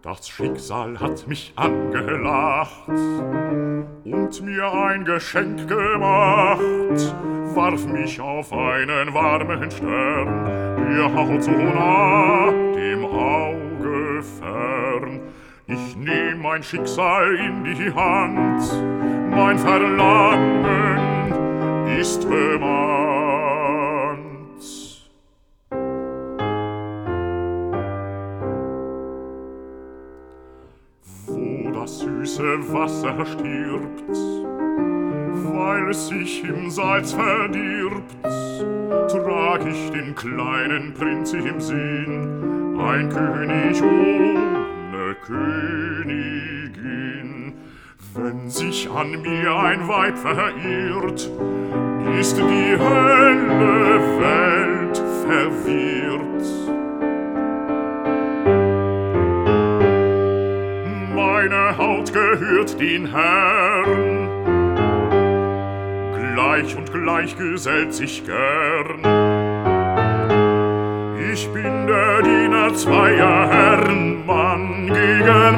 Das Schicksal hat mich angelacht und mir ein Geschenk gemacht, warf mich auf einen warmen Stern, der haut so nah dem Auge fern. Ich nehm mein Schicksal in die Hand, mein Verlangen ist bemannt. Wo das süße Wasser stirbt, weil es sich im Salz verdirbt, trag ich den kleinen Prinz im Sinn, ein König ohne Königin. Wenn sich an mir ein Weib verirrt, ist die helle Welt verwirrt. Meine Haut gehört den Herrn, gleich und gleich gesellt sich gern. Ich bin der Diener zweier Herren, Mann gegen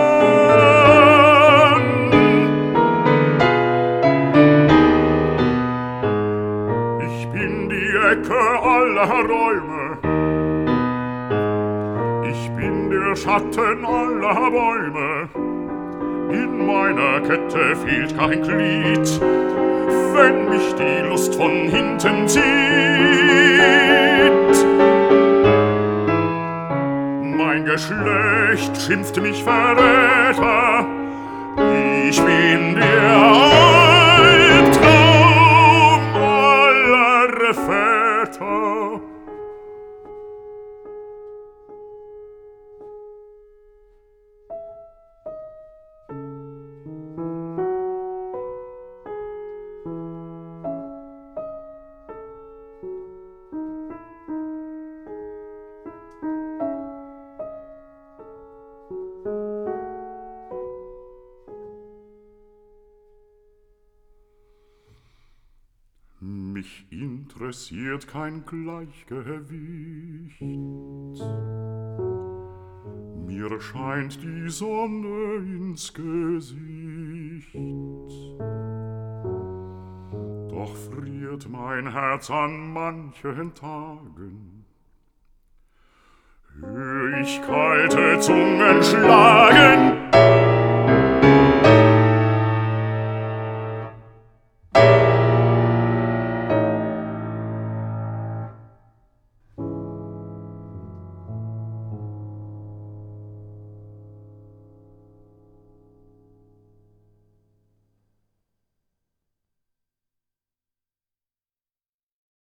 Mann. Ich bin die Ecke aller Räume, ich bin der Schatten aller Bäume. In meiner Kette fehlt kein Glied, wenn mich die Lust von hinten zieht. Mein Geschlecht schimpft mich Verräter, ich bin der Albtraum aller Väter. Mich interessiert kein Gleichgewicht. Mir scheint die Sonne ins Gesicht. Doch friert mein Herz an manchen Tagen. Hör ich kalte Zungen schlagen,